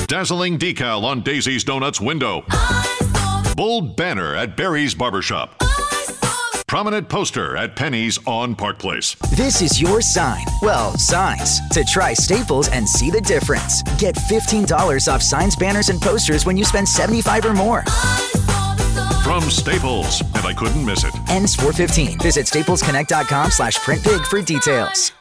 Dazzling decal on Daisy's Donuts window. Bold banner at Barry's Barbershop. Prominent poster at Penny's on Park Place. This is your sign. Well, signs. To try Staples and see the difference. Get $15 off signs, banners, and posters when you spend $75 or more. From Staples, and I couldn't miss it. Ends 4/15. Visit staplesconnect.com/printbig for details.